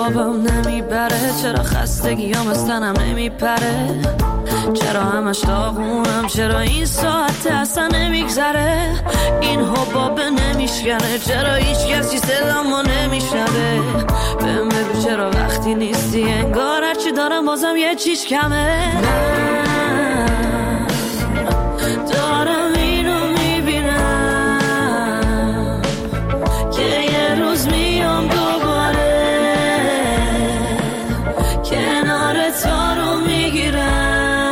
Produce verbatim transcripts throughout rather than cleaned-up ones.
خوابم نمیبره، چرا خستگیام از تنم نمیپره، چرا همش داغونم، چرا این ساعت اصلا نمیگذره، این حبابه نمیشکنه، چرا هیچ کسی صدامو نمیشنوه، بهم بگو چرا وقتی نیستی انگار هرچی دارم بازم یه چیز کمه. من دارم اینو میبینم که یه روز میام دوباره کنار تو رو میگیرم.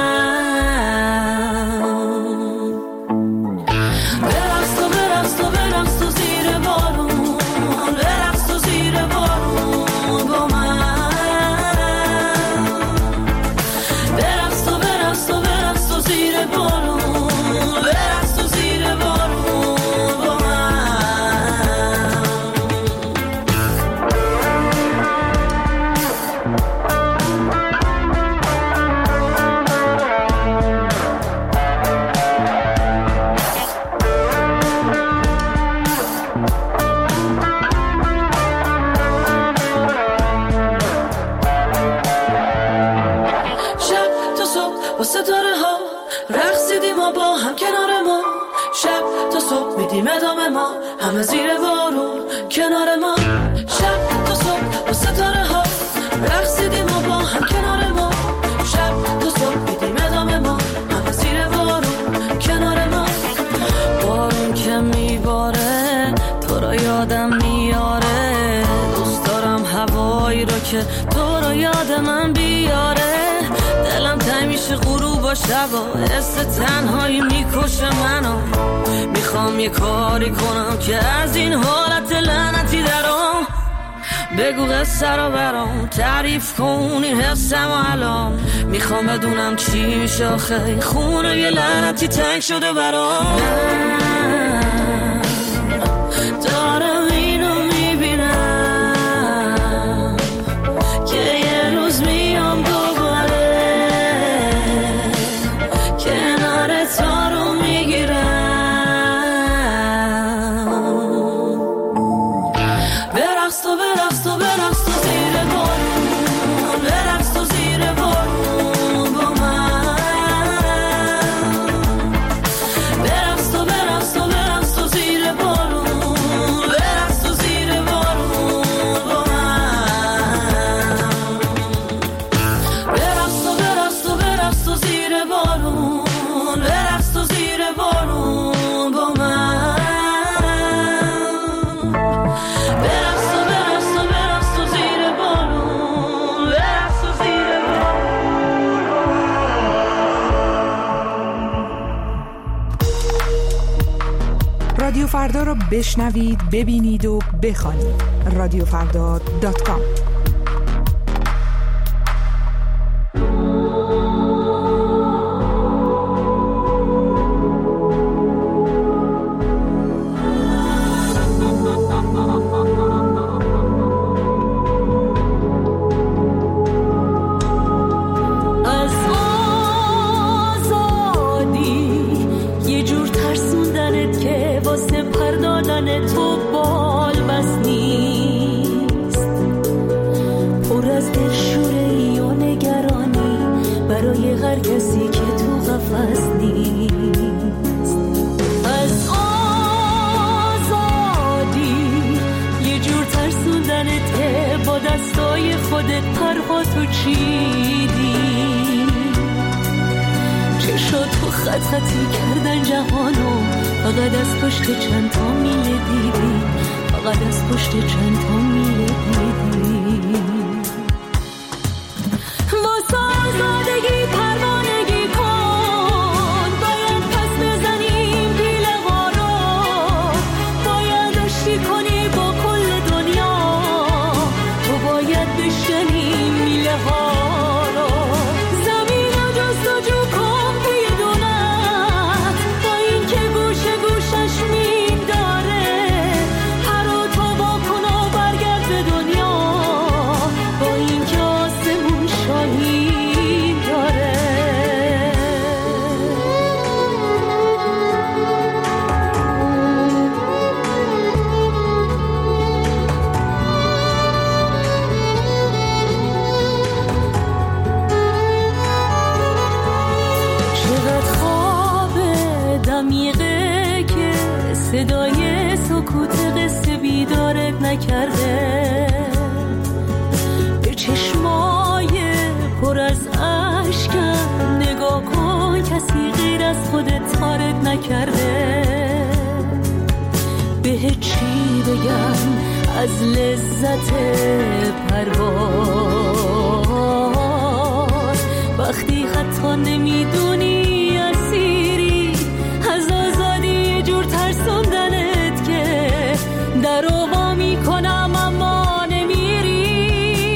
ادامه ما همه زیر بارون کنار ما، شب تا صبح با ستاره ها رقصیدیم و با هم کنار ما، شب تا صبح میدیم ادامه ما همه زیر بارون کنار ما. بارون که میباره تو رو یادم میاره، دوست دارم هوایی رو که تو رو یاد من بیاره، دلم تنگ میشه غروب و شبا، حس تنهایی میکشه منو، میخوام یه کاری کنم که از این حالت لعنتی درام، بگو قصه رو برام تعریف کن این حسم و الان، میخوام بدونم چی میشه آخه خونه یه لعنتی تنگ شده برام. دارم اینو میبینم که یه روز میام دوباره کنار تو رو میگیرم. رادیو فردا رو بشنوید، ببینید و بخوانید. رادیو فردا دات کام. گوشه گوشش میداره، هر رو تو با کن و برگرد نکرده، به چشمای پر از اشکم نگاه کن، کسی غیر از خودت تارت نکرده. به چی بگم از لذت پرواز، وقتی حتی نمیدونی اسیری از آزادی، یه جور ترسوندنت که در وا میکنم اما نمیری.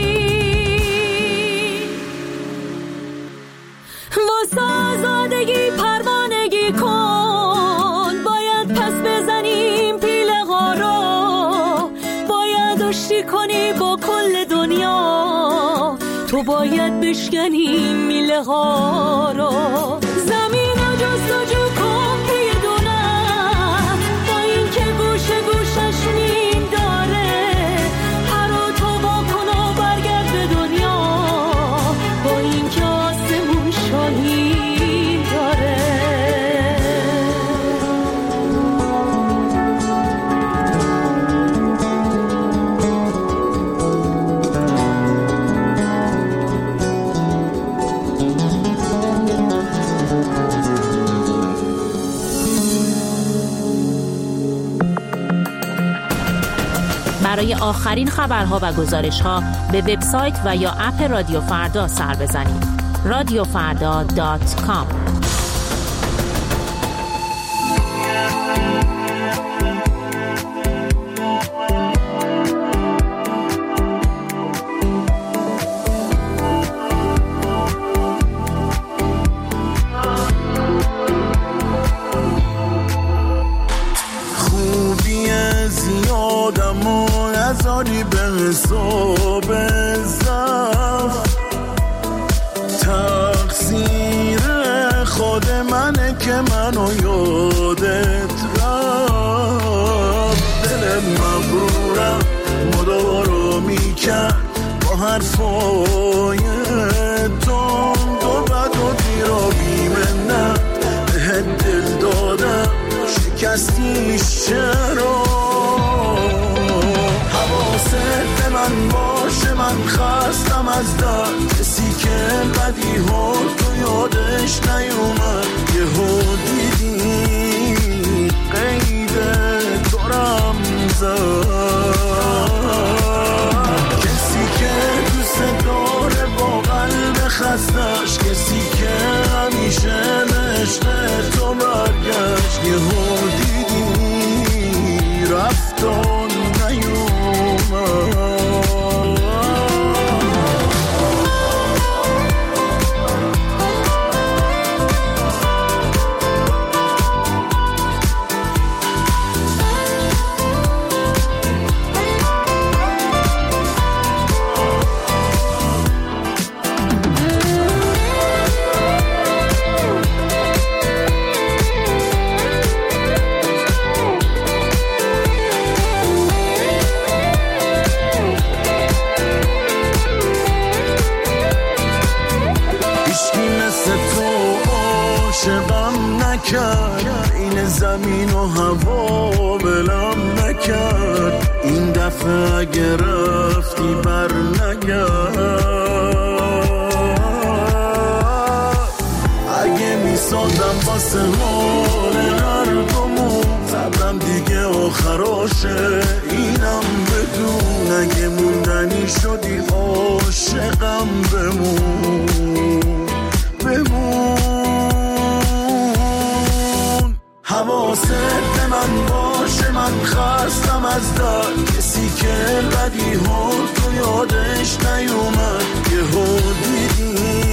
واسه آزادگی پروانگی کن، باید پس بزنیم پیله ها رو، باید آشتی کنی با کل دنیا، تو باید بشکنی میله ها رو. زمین رو جستجو کن بدونم، با این که گوشه گوشش نیم داره، پر و تو با کن و برگرد به دنیا، با این که آسمون شاهین داره. برای آخرین خبرها و گزارش‌ها به وبسایت و یا اپ رادیو فردا سر بزنید. رادیو فردا دات کام. نذاری به حساب زف، تقصیر خود منه که منو یادت رفت. دل مغرورم مدارو میکرد با حرفای تند و بد و دیرا بیمنم، بهت دل دادم شکستیش چرا. حواست من باشه، من خستم از درد، کسی که بدی ها تو یادش نیومد. یه ها دیدی قید دارم زد، کسی که دوست داره با قلب خستش، کسی که همیشه عشق تو برگشت. یه ها دیدی رفتان نیومد. این زمین و هوا بلم نکرد، این دفعه اگه رفتی بر نگرد. اگه میسازم واسه حال هر دومون، صبرم دیگه آخراشه اینم بدون. اگه موندنی شدی عاشقم بمون بمون. حواست به من باشه، من خستم از درد، کسی که بدی ها تو یادش نیومد. یه ها دیدی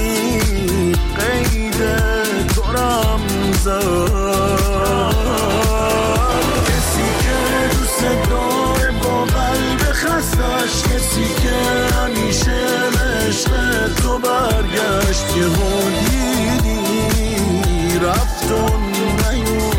قید دارم زد، کسی که دوست داره با قلب خستش، کسی که همیشه عشق تو برگشت. یه ها دیدی رفتن نیومد.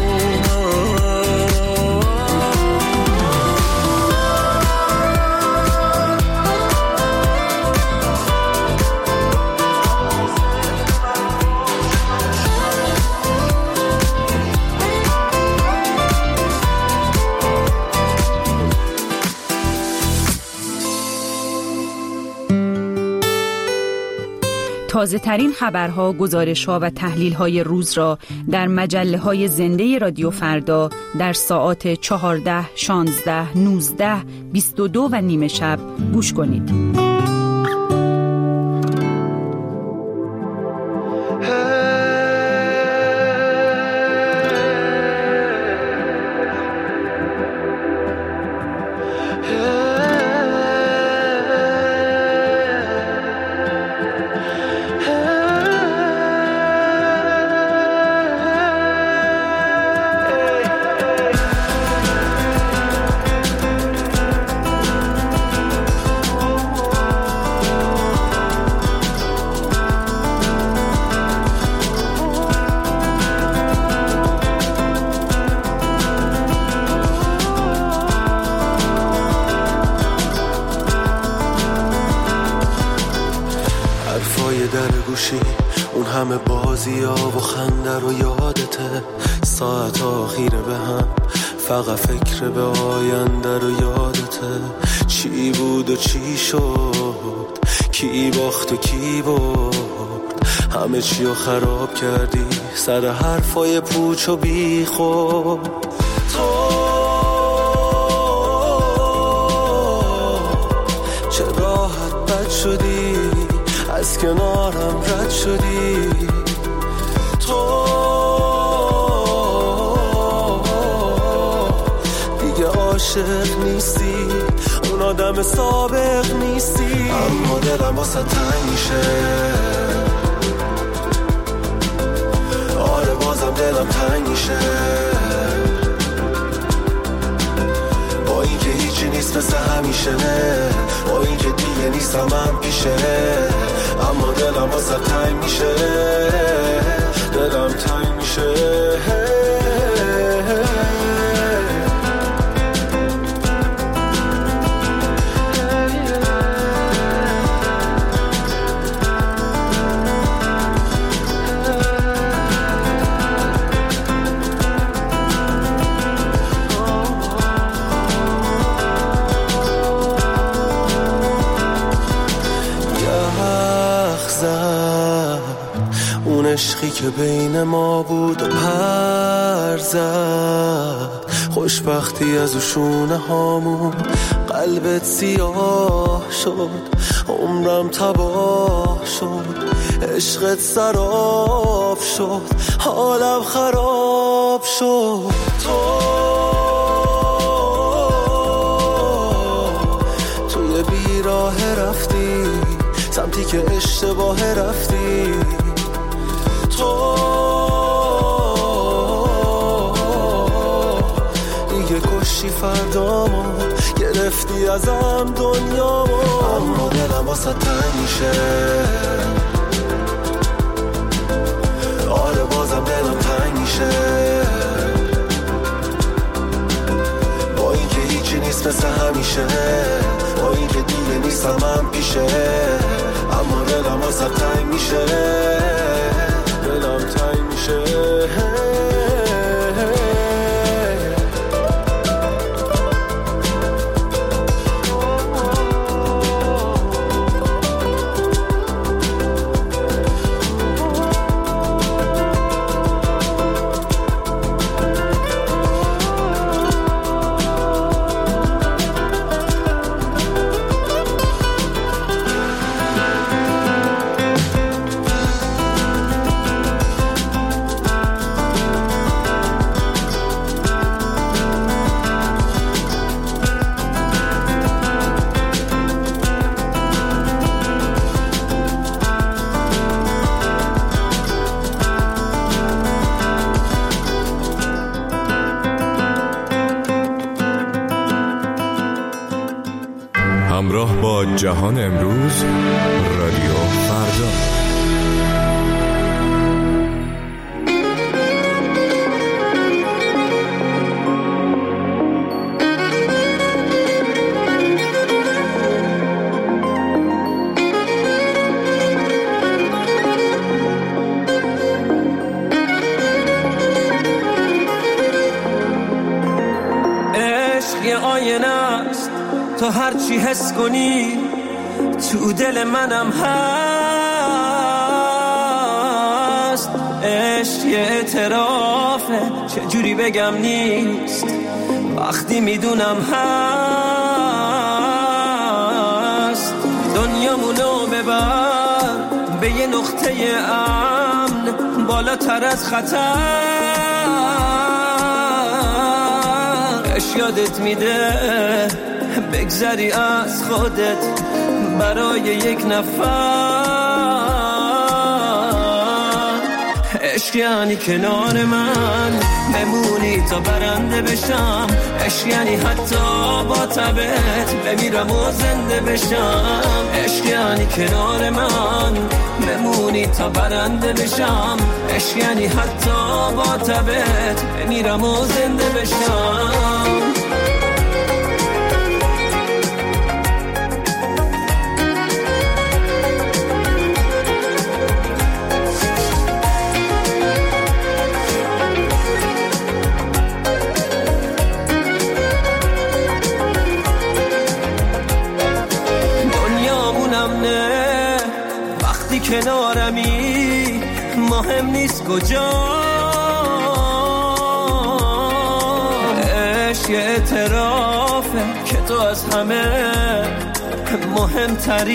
تازه ترین خبرها، گزارش‌ها و تحلیل‌های روز را در مجله‌های زنده رادیو فردا در ساعات چهارده، شانزده، نوزده، بیست و دو و نیمه شب گوش کنید. اون همه بازی ها و خنده رو یادته، ساعت آخیره به هم فقط فکر به آینده رو یادته. چی بود و چی شد، کی باخت و کی برد، همه چی رو خراب کردی سر حرفای پوچ و بی خود. تو چه راحت بد شدی، از کنارم رد شدی. تو دیگه عاشق نیستی، اون آدم سابق نیستی. اما دلم واسه تنگ میشه، آره بازم دلم تنگ میشه. با این که هیچی نیست مثل همیشه، با این که دیگه نیستم من پیشه. اما دلم واسه تنگ میشه، دلم تنگ میشه. عشقی که بین ما بود و پر زد، خوشبختی از شونه هامون قلبت سیاه شد. عمرم تباه شد، عشقت سراب شد، حالم خراب شد. تو توی بیراه رفتی، سمتی که اشتباه رفتی. تو دیگه کشی فردامو، گرفتی ازم دنیامو. اما دلم واسه تنگ میشه، آره بازم دلم تنگ میشه. با این که هیچی نیست مثل همیشه، با این که دیگه نیستم من پیشه. اما دلم واسه تنگ میشه، دلم تنگ میشه. همراه با جهان امروز، رادیو فردا. عشق یه آینه است، تو هر چی حس کنی تو دل منم هست. عشق یه اعترافه، چجوری بگم نیست وقتی میدونم هست. دنیامونو ببر به یه نقطه امن، بالاتر از خطر. عشق یادت میده بگذری از خودت برای یک نفر. عشق یعنی کنار من بمونی تا برنده بشم. عشق یعنی حتی با تبت بمیرم و زنده بشم. عشق یعنی کنار من بمونی تا برنده بشم. عشق یعنی حتی با تبت بمیرم و زنده بشم. کنارمی مهم نیست کجا. عشق یه اعترافه که تو از همه مهمتری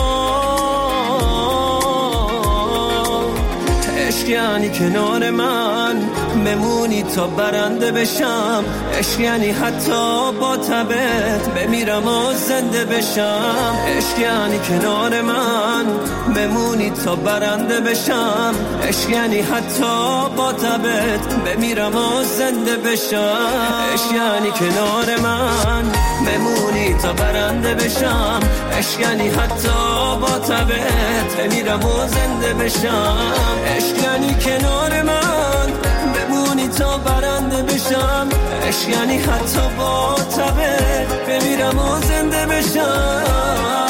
برام. عشق یعنی کنار من بمونی تا برنده بشم. عشق یعنی حتی با تبت بمیرم و زنده بشم. عشق یعنی کنار من بمونی تا برنده بشم. عشق یعنی حتی با تبت بمیرم و زنده بشم. عشق یعنی کنار من بمونی تا برنده بشم. عشق یعنی حتی با تبت بمیرم و زنده بشم. عشق یعنی کنار من بمونی تا برنده بشم. عشق یعنی حتی با تبت بمیرم و زنده بشم.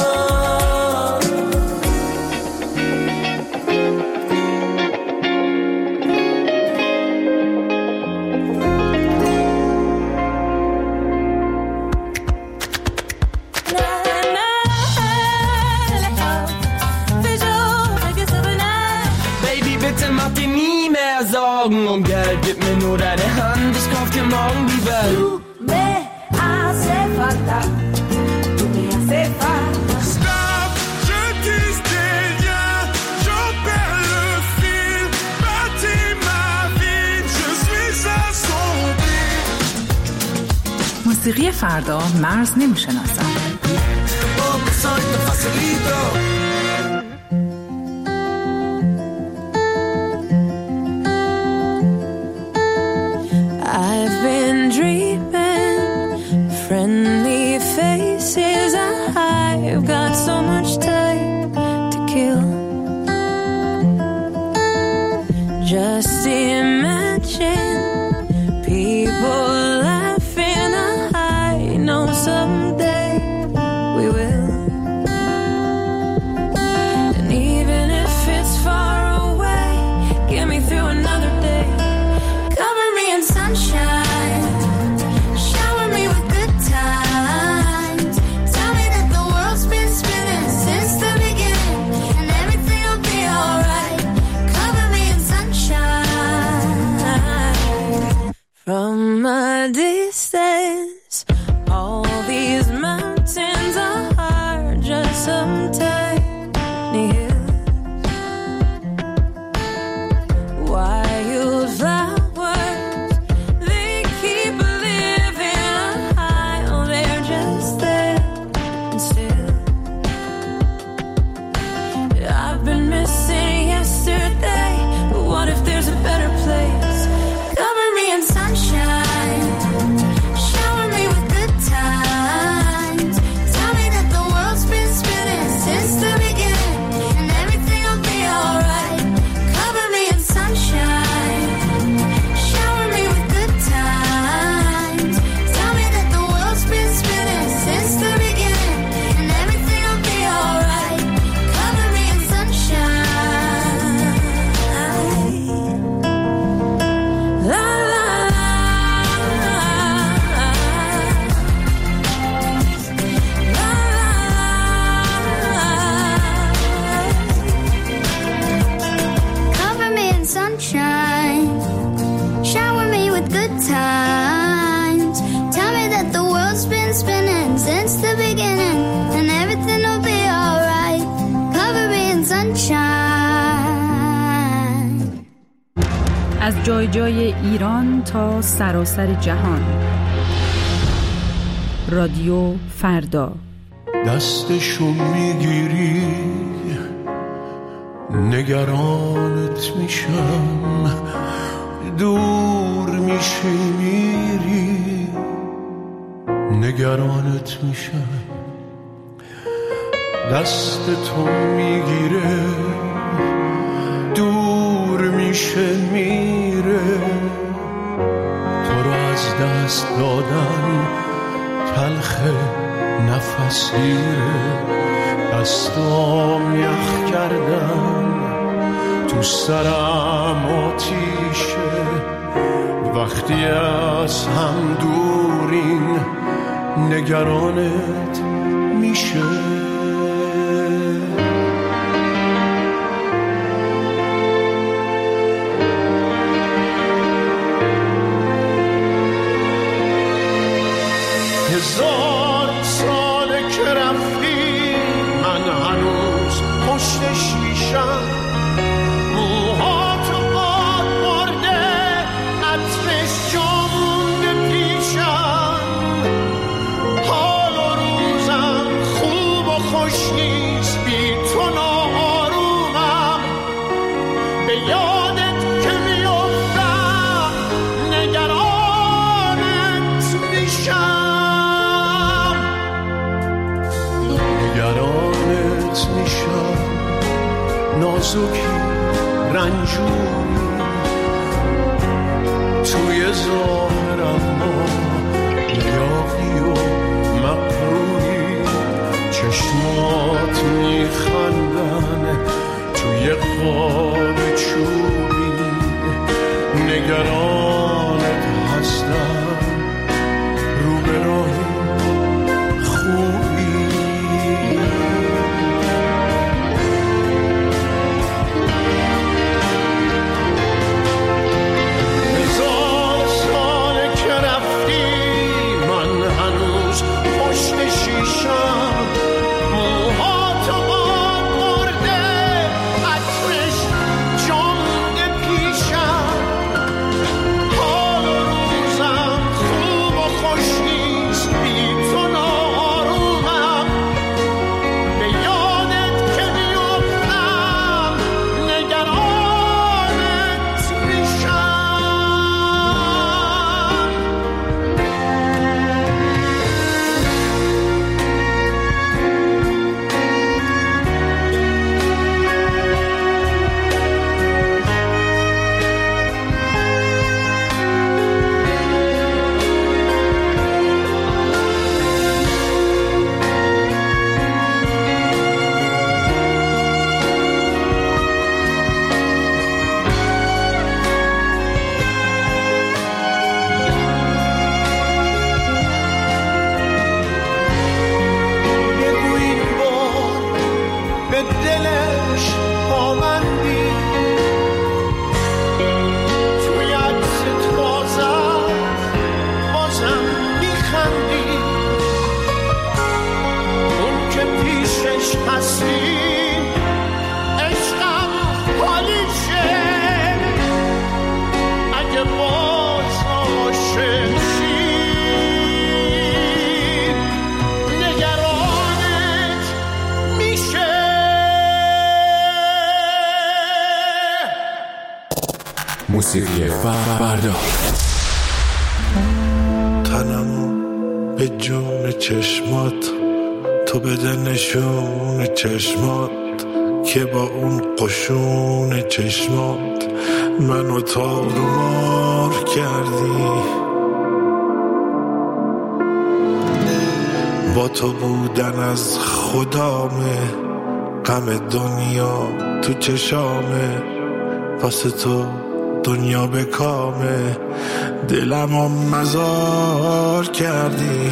Um Geld, gib mir nur deine Hand, ich kauf dir morgen die Welt. Du me hace falta, tu me hace falta. Stop, je dis des liens, j'en perds le fil. Bâtis ma vie, je suis assombri. موسیقی فردا مرز نمیشناسد. I've been dreaming friendly faces. I've got so much time to kill. Just imagine people laughing. I know someday جای جای ایران تا سراسر جهان. رادیو فردا. دستشو میگیری نگرانت میشم، دور میشی میری نگرانت میشم. دست تو میگیره دور میشه میره، تو رو از دست دادن تلخه نفس گیره. دستام یخ کردن تو سرم آتیشه، وقتی از هم دورین نگرانت میشه. هزار ساله که رفتی من هنوز پشت شیشم، موهاتو باد برده عطرش جا مونده پیشم. حال و روزم خوب و خوش نیست بی تو ناآرومم، به یادت که میافتم نگرانت میشم. نگرانت میشم نازکی رنجوری، توی ظاهرم ما یاقی و مقروری. چشمات میخندن توی قاب چوبی، نگرانت هستم رو به راهی خوبی. موسیقی فردا. تنمو به جون چشمات تو بده نشون چشمات، که با اون قشون چشمات منو تار و مار کردی. با تو بودن از خدامه، غم دنیا تو چشامه، واسه تو دنیا به کامه، دلمو مزار کردی.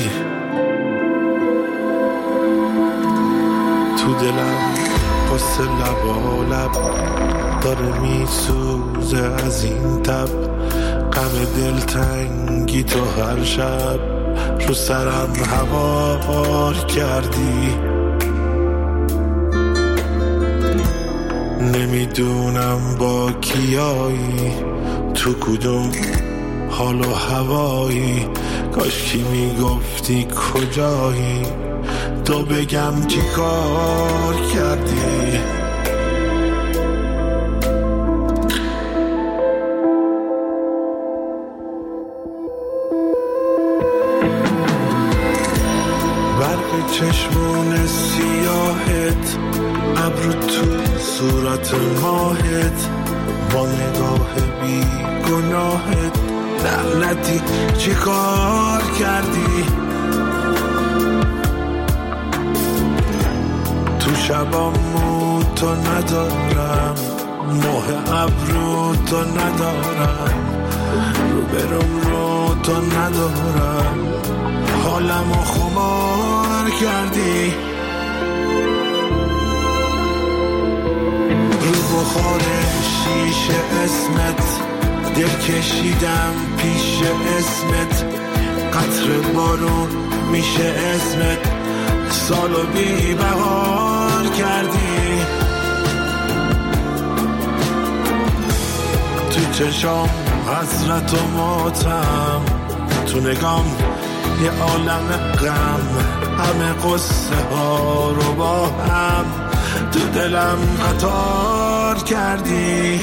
تو دلم قصه لبا لب داره میسوزه از این تب، غم دلتنگی تو هر شب رو سرم هوار کردی. نمیدونم با کیایی، تو کدوم حال و هوایی، کاش کی میگفتی کجایی، تو بگم چی کار کردی. برق چشمون سیاهت، ابرو تو صورت ماهت، با نگاه بی گناهت، لعنتی چی کار کردی. تو شبامو تو ندارم، ماه ابرو تو ندارم، رو برم رو تو ندارم، حالمو خمار کردی. رو بخار شیشه اسمت، دل کشیدم پیش اسمت، قطر بارون میشه اسمت، سالو بی بهار کردی. تو چشام حسرت و ماتم، تو نگام یه عالم غم، همه قصه ها رو با هم تو دلم قطار کردی.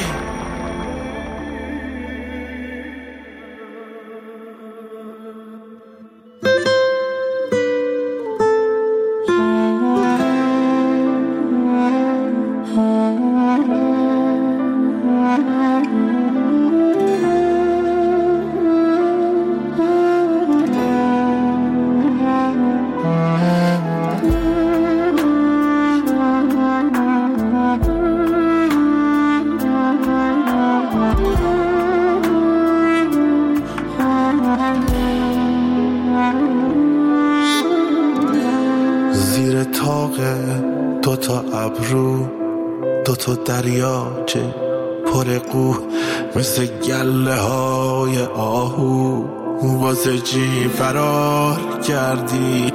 دوتا ابرو، دوتا دریاچه پر قو، مثل گله های آهو، واسه چی فرار کردی.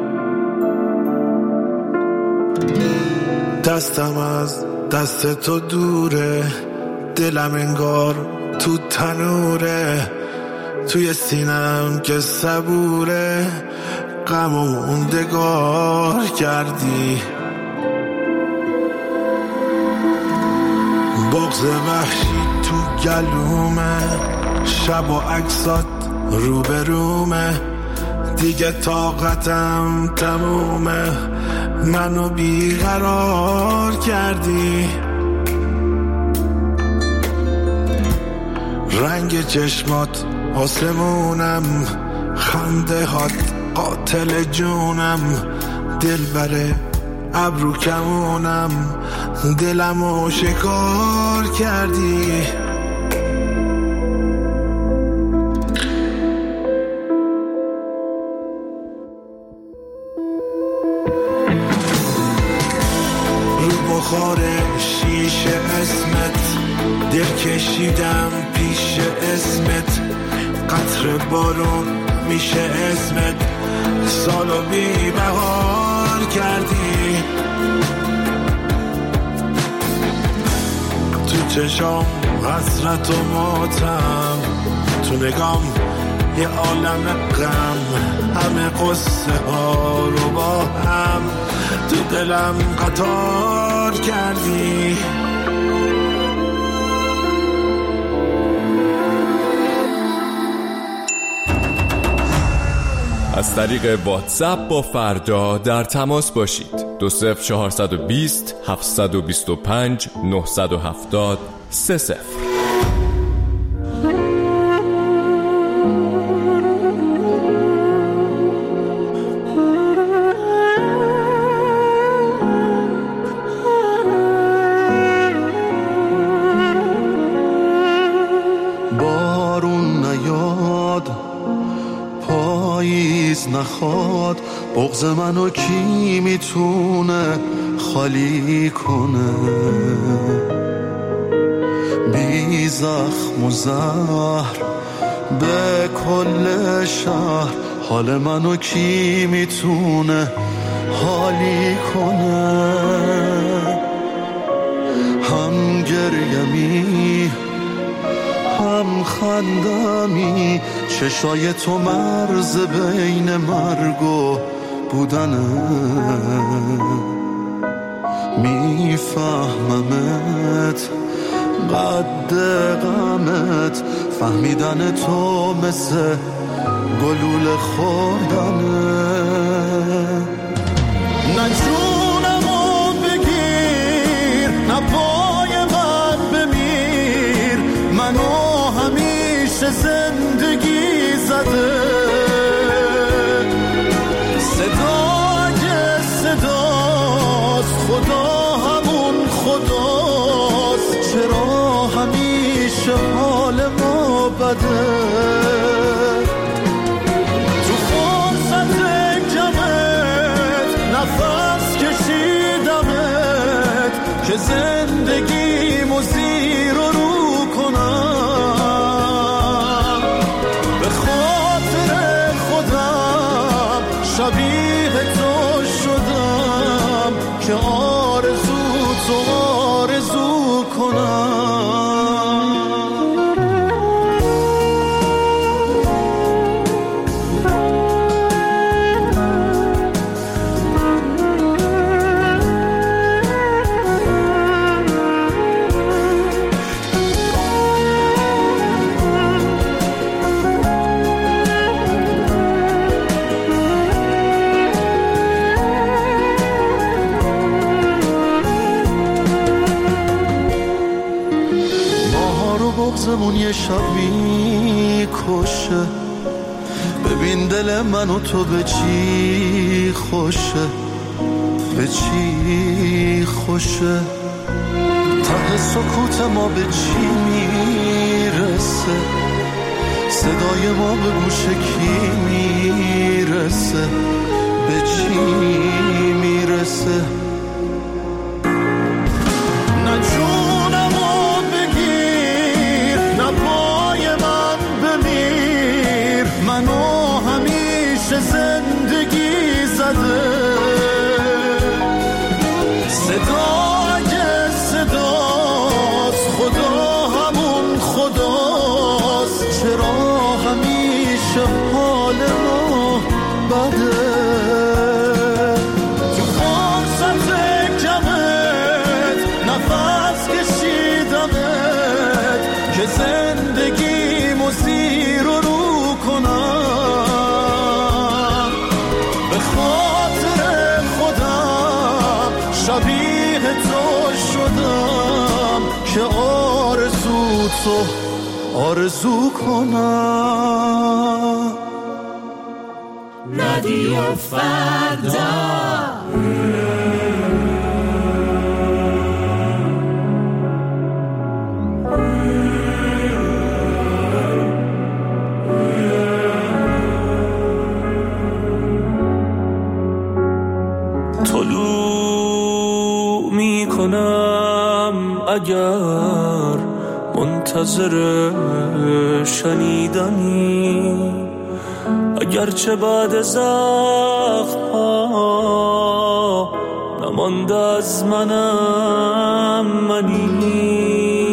دستم از دست تو دوره، دلم انگار تو تنوره، توی سینم که صبوره، غم و موندگار کردی. بغض وحشی تو گلومه، شب و عکسات روبرومه، دیگه طاقتم تمومه، منو بیقرار کردی. رنگ چشمات آسمونم، خنده هات قاتل جونم، دل بره ابرو کمونم، دلمو شکار کردی. رو بخار شیشه اسمت، دل کشیدم پیش اسمت، قطر بارون میشه اسمت، سالو بی بهار کردی. تو چشام حسرت و ماتم، تو نگام یه عالم غم، همه قصه ها رو با هم تو دلم قطار کردی. از طریق واتساپ با فردا در تماس باشید. دو صفر چهارصد و بیست هفتصد و بیست و پنج نهصد و هفتاد سه صفر. بارون نیاد، پاییز نخواد، بغض منو کی میتونه خالی کنه؟ بی زخم و زهر به کل شهر، حال منو کی میتونه حالی کنه؟ لبخندمی، چشای تو مرز بین مرگ و بودنه. میفهممت قد غمت، فهمیدن تو مثل گلوله خوردنه. نه جونمو بگیر، نه پای من بمیر، منو همیشه زندگی زده. صدا اگه صداست، خدا همون خداست، چرا همیشه حال ما بده؟ تو فرصت کمت نفس کشیدمت که زندگیمو زیر و رو کنم. به خاطر خودم شبیه تو شدم که آرزو تو آرزو کنم. بغضمون یه شب میکشه، ببین دل من و تو به چی خوشه، به چی خوشه. ته سکوت ما به چی میرسه، صدای ما به گوش کی میرسه، به چی میرسه. نه جونمو بگیر، نه پای من بمیر، منو همیشه زندگی زده. صدا اگه صداست، خدا همون خداست، چرا همیشه حال ما بده؟ تو فرصت کمت نفس کشیدمت که زندگیمو زیر و رو کنم. به خاطر خودم شبیه تو شدم که آرزو تو آرزو کنم. رادیو فردا طلوع میکنم اگر منتظر شنیدنی، اگرچه بعد زخم ها نمانده از منم منی.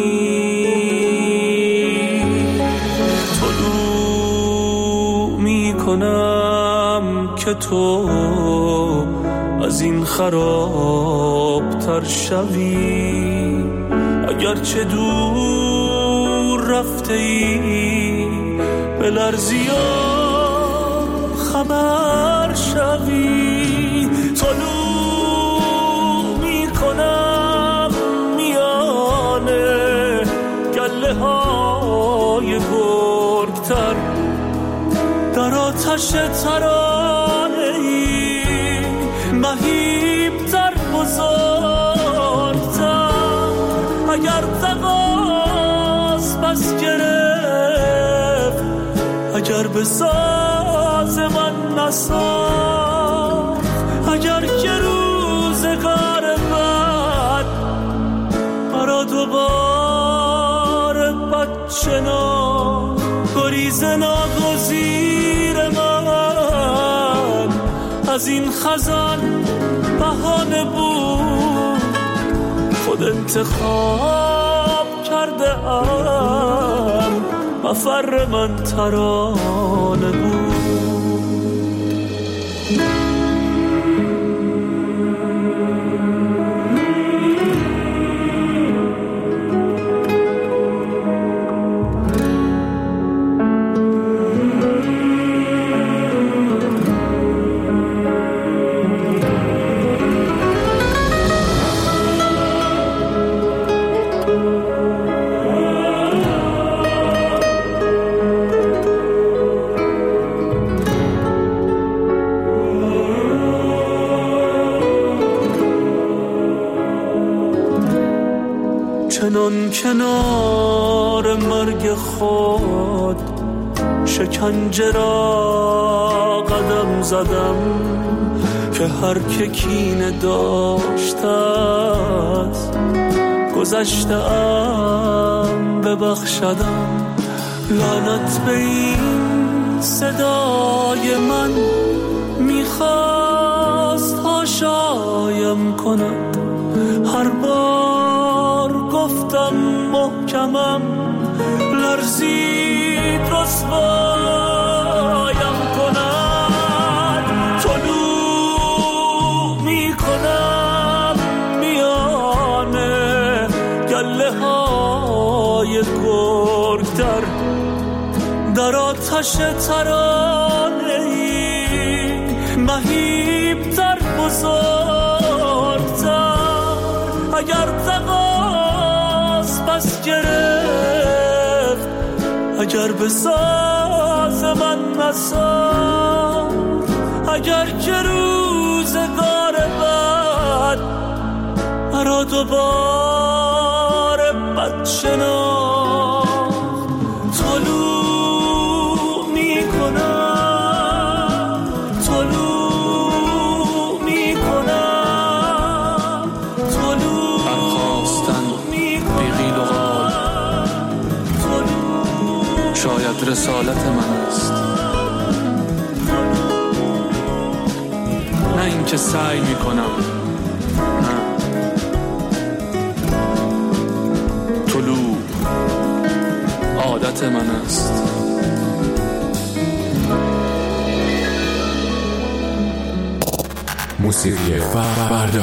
طلوع میکنم که تو از این خراب تر شوی، اگرچه دور رفته ای به لرزی خبر شوی. طلوع میکنم میانه گله های گرگتر، در آتش ترانه ای مهیبتر بزرگتر. اگر تقاس بس گرفت، اگر به ساز من نساخت، اگر که روزگار بد برا دوباره بچه نا گریز ناگزیر من از این خزان بهانه بود. خود انتخاب کرده ام مفر من ترانه بود. چنان کنار مرگ خود شکنجه را قدم زدم که هر که کینه داشته است گذشته ام ببخشدم. لعنت به این صدای من میخواست هاشایم کند. هر بار گفتم محکمم لرزید رسوایم کند. طلوع میکنم میانه گله های گرگتر در آتش ترانه ای مهیبتر بزرگتر. اگر تقاس پس گرفت اگر به ساز من نساد اگر که روزگار بعد مرا دوباره بد شناخت. طلوع میکنم طلوع میکنم طلوع برخواستن بیغیل و غال شاید رسالت من است، نه این که سعی میکنم. نه، طلوع عادت من است. موسیقی فردا.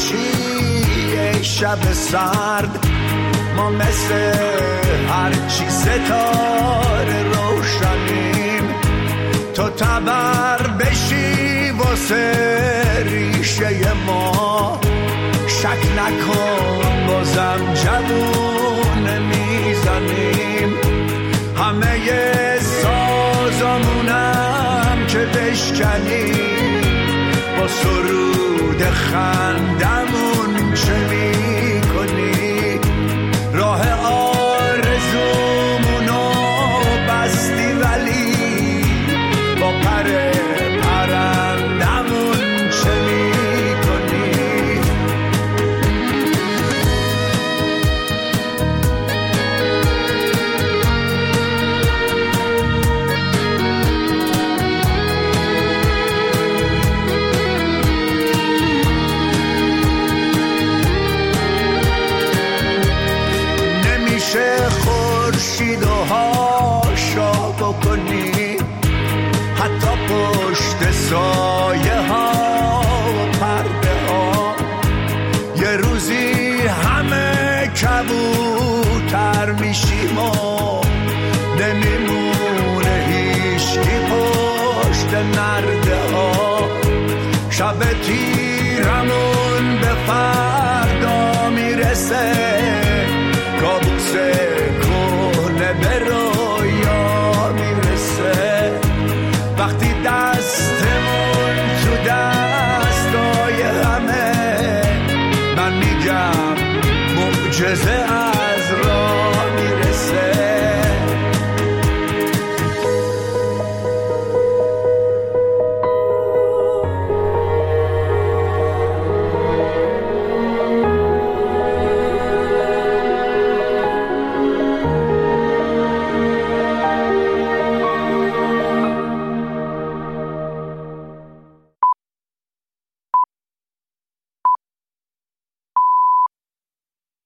باشی شب سرد، ما مثل هرچی ستاره روشنیم، تو تبر بشی واسه ریشه ما، شک نکن بازم جوون میزنیم، همه سازمونم که بشکنیم، با سرود خندمون چه میکنی، راه آرزومونو بستی ولی با پر پرندمون چه میکنی. نمیشه خورشید و هاشا بکنی، حتی پشت سایه ها و پرده ها، یه روزی همه کبوتر میشیم و نمیمونه هیچکی پشت نرده ها، شب تیرمون به فردا میرسه، کابوس کنه به رویا میرسه، وقتی دستمون تو دستای همه، من میگم معجزه